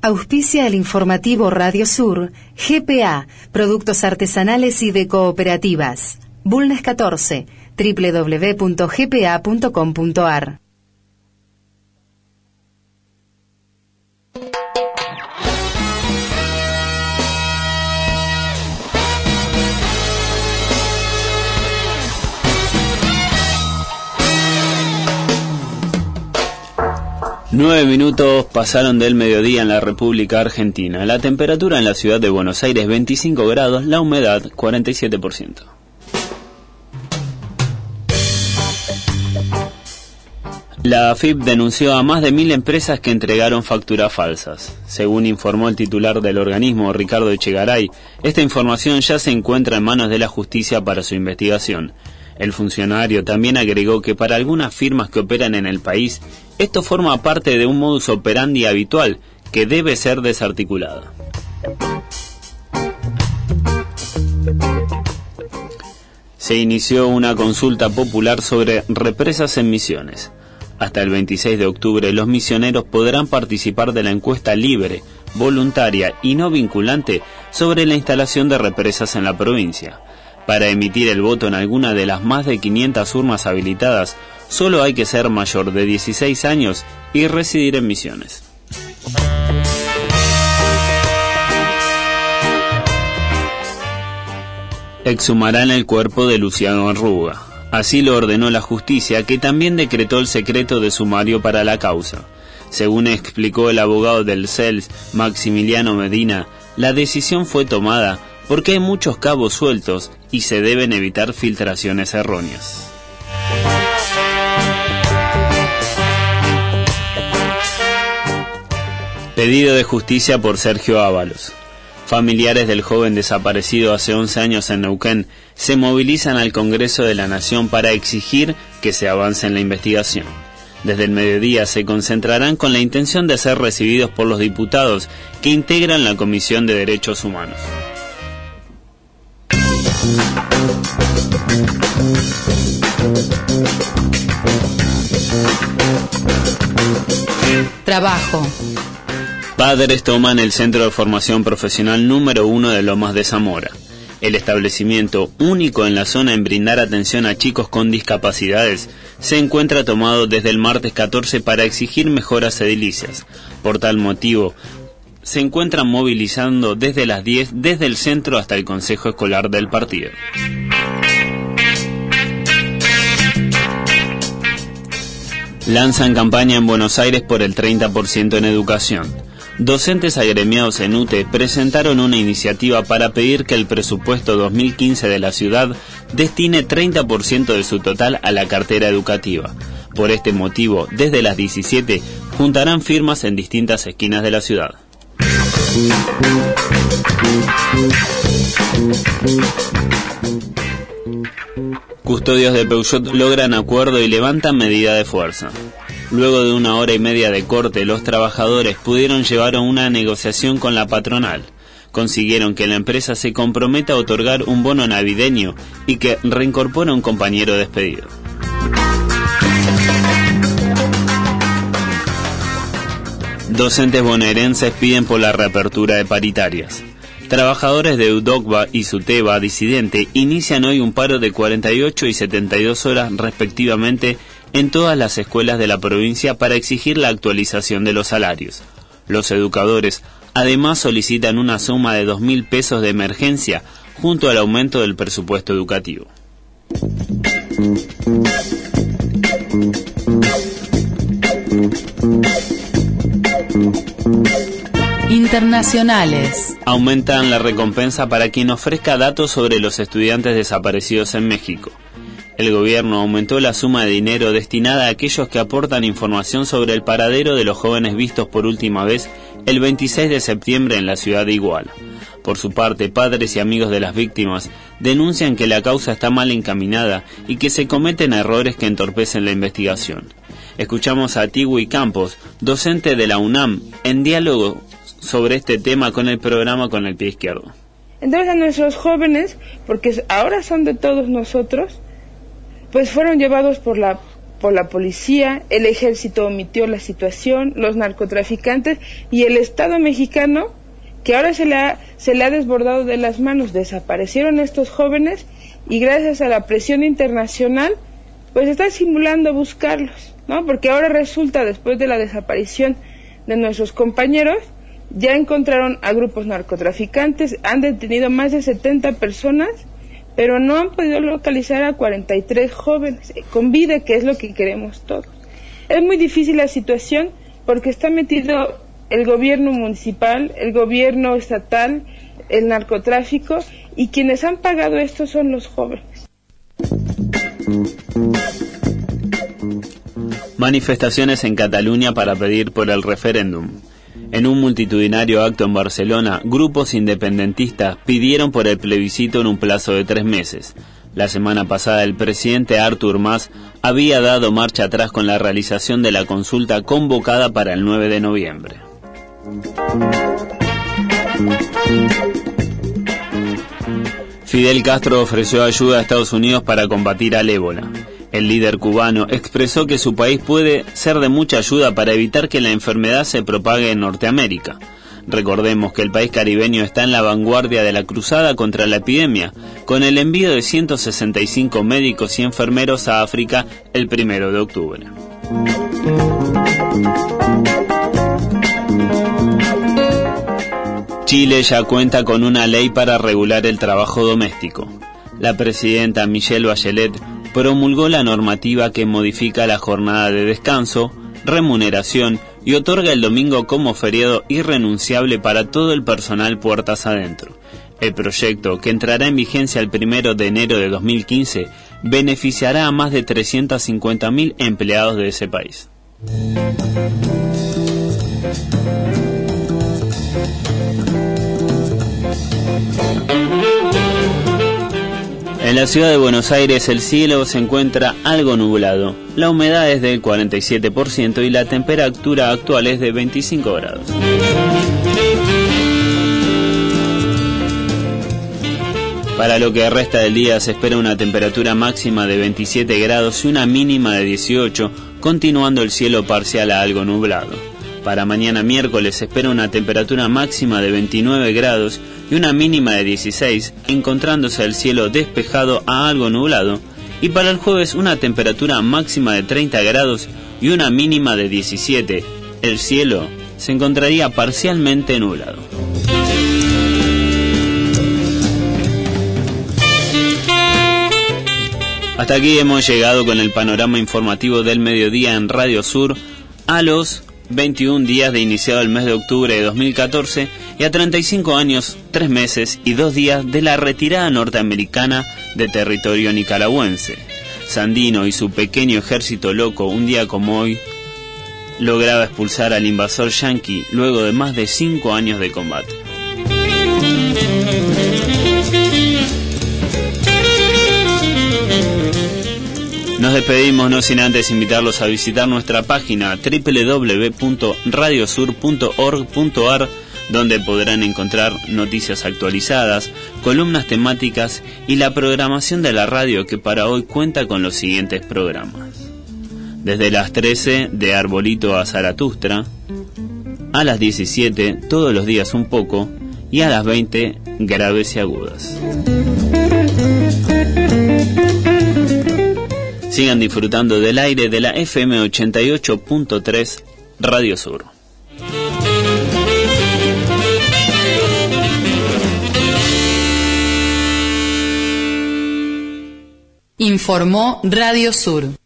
Auspicia el informativo Radio Sur, GPA, productos artesanales y de cooperativas. Bulnes 14, www.gpa.com.ar. Nueve minutos pasaron del mediodía en la República Argentina. La temperatura en la ciudad de Buenos Aires 25 grados, la humedad 47%. La AFIP denunció a más de 1.000 empresas que entregaron facturas falsas. Según informó el titular del organismo, Ricardo Echegaray, esta información ya se encuentra en manos de la justicia para su investigación. El funcionario también agregó que para algunas firmas que operan en el país, esto forma parte de un modus operandi habitual que debe ser desarticulado. Se inició una consulta popular sobre represas en Misiones. Hasta el 26 de octubre los misioneros podrán participar de la encuesta libre, voluntaria y no vinculante sobre la instalación de represas en la provincia. Para emitir el voto en alguna de las más de 500 urnas habilitadas, solo hay que ser mayor de 16 años y residir en Misiones. Exhumarán el cuerpo de Luciano Arruga. Así lo ordenó la justicia, que también decretó el secreto de sumario para la causa. Según explicó el abogado del CELS, Maximiliano Medina, la decisión fue tomada porque hay muchos cabos sueltos y se deben evitar filtraciones erróneas. Pedido de justicia por Sergio Ábalos. Familiares del joven desaparecido hace 11 años en Neuquén se movilizan al Congreso de la Nación para exigir que se avance en la investigación. Desde el mediodía se concentrarán con la intención de ser recibidos por los diputados que integran la Comisión de Derechos Humanos. Trabajo. Padres toman el centro de formación profesional número 1 de Lomas de Zamora. El establecimiento, único en la zona en brindar atención a chicos con discapacidades, se encuentra tomado desde el martes 14 para exigir mejoras edilicias. Por tal motivo, se encuentran movilizando desde las 10 desde el centro hasta el Consejo Escolar del partido. Lanzan campaña en Buenos Aires por el 30% en educación. Docentes agremiados en UTE presentaron una iniciativa para pedir que el presupuesto 2015 de la ciudad destine 30% de su total a la cartera educativa. Por este motivo, desde las 17, juntarán firmas en distintas esquinas de la ciudad. Custodios de Peugeot logran acuerdo y levantan medida de fuerza. Luego de 1 hora y media de corte, los trabajadores pudieron llevar una negociación con la patronal. Consiguieron que la empresa se comprometa a otorgar un bono navideño y que reincorpore a un compañero despedido. Docentes bonaerenses piden por la reapertura de paritarias. Trabajadores de UDOCBA y SUTEBA disidente inician hoy un paro de 48 y 72 horas respectivamente en todas las escuelas de la provincia para exigir la actualización de los salarios. Los educadores además solicitan una suma de 2.000 pesos de emergencia junto al aumento del presupuesto educativo. Internacionales. Aumentan la recompensa para quien ofrezca datos sobre los estudiantes desaparecidos en México. El gobierno aumentó la suma de dinero destinada a aquellos que aportan información sobre el paradero de los jóvenes vistos por última vez el 26 de septiembre en la ciudad de Iguala. Por su parte, padres y amigos de las víctimas denuncian que la causa está mal encaminada y que se cometen errores que entorpecen la investigación. Escuchamos a Tigui Campos, docente de la UNAM, en diálogo sobre este tema con el programa Con el Pie Izquierdo. Entonces a nuestros jóvenes, porque ahora son de todos nosotros, pues fueron llevados por por la policía, el ejército omitió la situación, los narcotraficantes y el Estado mexicano, que ahora se le ha desbordado de las manos. Desaparecieron estos jóvenes y gracias a la presión internacional, pues está simulando buscarlos, ¿no? Porque ahora resulta, después de la desaparición de nuestros compañeros, ya encontraron a grupos narcotraficantes, han detenido más de 70 personas, pero no han podido localizar a 43 jóvenes con vida, que es lo que queremos todos. Es muy difícil la situación porque está metido el gobierno municipal, el gobierno estatal, el narcotráfico, y quienes han pagado esto son los jóvenes. Manifestaciones en Cataluña para pedir por el referéndum. En un multitudinario acto en Barcelona, grupos independentistas pidieron por el plebiscito en un plazo de 3 meses. La semana pasada el presidente Artur Mas había dado marcha atrás con la realización de la consulta convocada para el 9 de noviembre. Fidel Castro ofreció ayuda a Estados Unidos para combatir al ébola. El líder cubano expresó que su país puede ser de mucha ayuda para evitar que la enfermedad se propague en Norteamérica. Recordemos que el país caribeño está en la vanguardia de la cruzada contra la epidemia, con el envío de 165 médicos y enfermeros a África el 1 de octubre. Chile ya cuenta con una ley para regular el trabajo doméstico. La presidenta Michelle Bachelet promulgó la normativa que modifica la jornada de descanso, remuneración y otorga el domingo como feriado irrenunciable para todo el personal puertas adentro. El proyecto, que entrará en vigencia el 1 de enero de 2015, beneficiará a más de 350.000 empleados de ese país. En la ciudad de Buenos Aires el cielo se encuentra algo nublado, la humedad es del 47% y la temperatura actual es de 25 grados. Para lo que resta del día se espera una temperatura máxima de 27 grados y una mínima de 18, continuando el cielo parcial a algo nublado. Para mañana miércoles se espera una temperatura máxima de 29 grados y una mínima de 16, encontrándose el cielo despejado a algo nublado, y para el jueves una temperatura máxima de 30 grados y una mínima de 17. El cielo se encontraría parcialmente nublado. Hasta aquí hemos llegado con el panorama informativo del mediodía en Radio Sur a los 21 días de iniciado el mes de octubre de 2014 y a 35 años, 3 meses y 2 días de la retirada norteamericana de territorio nicaragüense. Sandino y su pequeño ejército loco, un día como hoy, lograba expulsar al invasor yanqui luego de más de 5 años de combate. Nos despedimos no sin antes invitarlos a visitar nuestra página www.radiosur.org.ar, donde podrán encontrar noticias actualizadas, columnas temáticas y la programación de la radio, que para hoy cuenta con los siguientes programas. Desde las 13 de Arbolito a Zaratustra, a las 17 todos los días un poco y a las 20 graves y agudas. Sigan disfrutando del aire de la FM 88.3 Radio Sur. Informó Radio Sur.